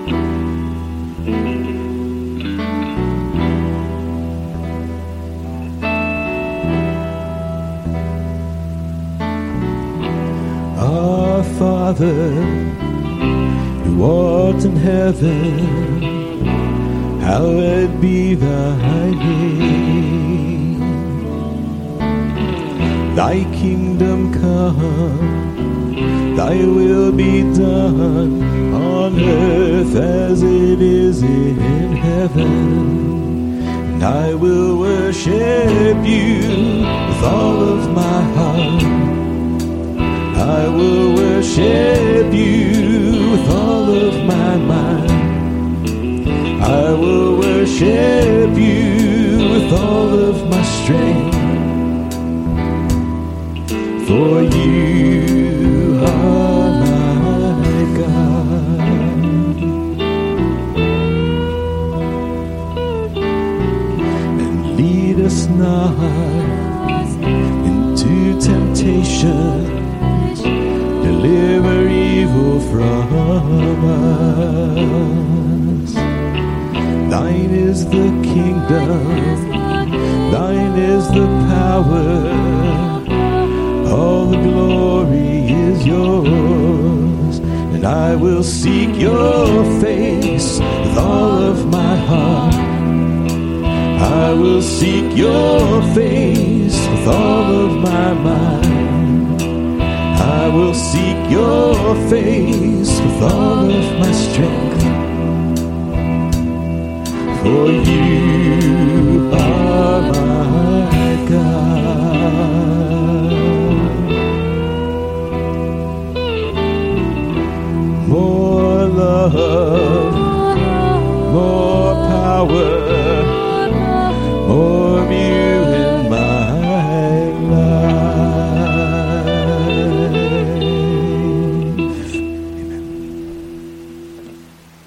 Our Father, who art in heaven, hallowed be thy name. Thy kingdom come, thy will be done on earth as it is in heaven. And I will worship you with all of my heart. I will worship you with all of my mind. I will worship you with all of my strength. For you are my God. And lead us not into temptation. Deliver evil from us. Thine is the kingdom, thine is the power, all the glory is yours. And I will seek your face with all of my heart. I will seek your face with all of my mind. I will seek your face with all of my strength. For you are my God. More love, more power, more